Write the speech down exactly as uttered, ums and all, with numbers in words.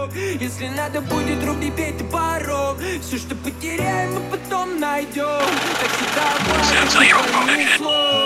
порог. Если надо будет, руби, бей ты порог. Все, что потеряем, мы потом найдем. Так всегда Sounds like you're on phone again.